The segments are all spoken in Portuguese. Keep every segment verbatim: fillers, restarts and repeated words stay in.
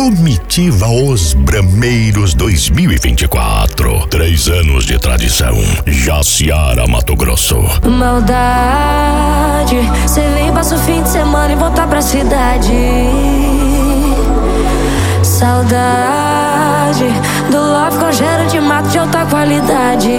Comitiva Os Brameiros dois mil e vinte e quatro. Três anos de tradição. Jaciara, Mato Grosso. Maldade, cê vem, passa o fim de semana e voltar pra cidade. Saudade do love com cheiro de mato de alta qualidade.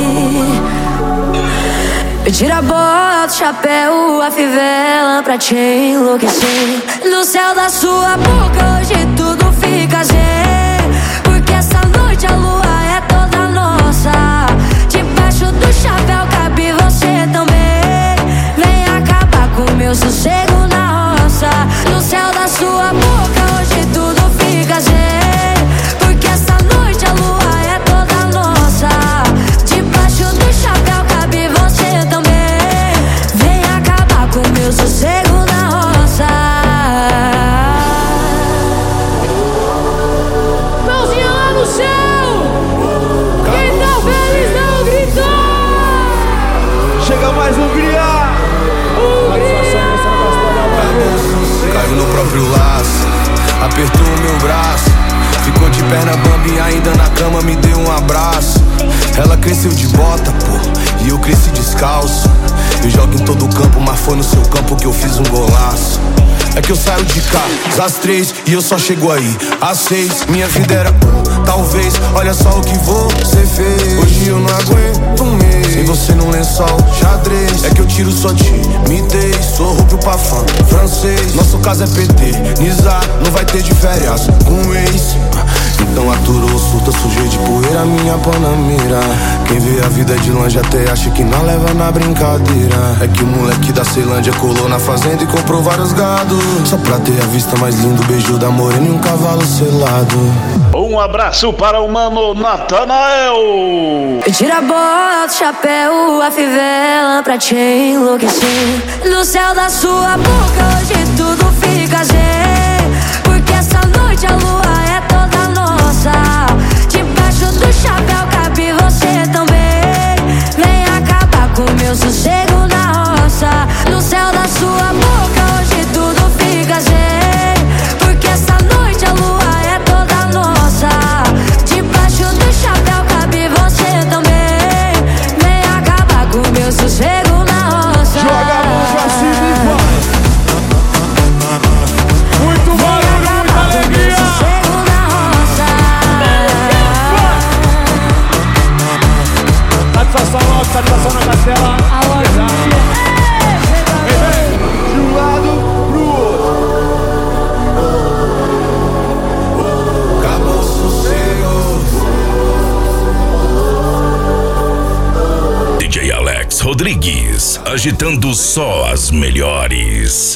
Me tira a bota, o chapéu, a fivela pra te enlouquecer. No céu da sua boca hoje tudo fica zen, porque essa noite a lua é toda nossa. Debaixo do chapéu cabe você também. Vem acabar com o meu sossego na roça. No céu da sua boca hoje tudo fica zen, porque essa noite a lua é toda nossa. Debaixo do chapéu cabe você também. Vem acabar com o meu sossego na roça. Mãozinha lá no céu, quem tá feliz não gritou. Chega mais Hungria. Caiu no próprio laço, apertou o meu braço, ficou de perna bamba e ainda na cama me deu um abraço. Ela cresceu de bota, pô, e eu cresci descalço. Eu jogo em todo campo, mas foi no seu campo que eu fiz um golaço. É que eu saio de cá às três e eu só chego aí às seis. Minha vida era talvez, olha só o que você fez. Hoje eu não aguento um mês sem você num lençol xadrez. É que eu tiro sua timidez, sou rubro pra fã francês. Nosso caso é P T, Nizar, não vai ter de férias com ex. Então aturou, surta, sujeito de poeira, minha panamira. Quem vê a vida de longe até acha que não leva na brincadeira. É que o moleque da Ceilândia colou na fazenda e comprou vários gados, só pra ter a vista mais linda, o beijo da morena e um cavalo selado. Um abraço para o mano Natanael. Tira a bota, o chapéu, a fivela pra te enlouquecer. No céu da sua boca hoje tudo fica zen, porque essa noite a lua é toda nossa. Debaixo do chapéu cabe você também. Vem acabar com o meu sossego na roça. No céu da sua boca hoje tudo fica zen, porque essa noite a lua é toda nossa. Debaixo do chapéu cabe você também. Vem acabar com o meu sossego na roça. Joga a mão pra cima e vai. Muito barulho, muita alegria. Sossego na roça. Satisfação logo, satisfação na castela. De um lado pro outro. Acabou o sossego. D J Alex Rodrigues, agitando só as melhores.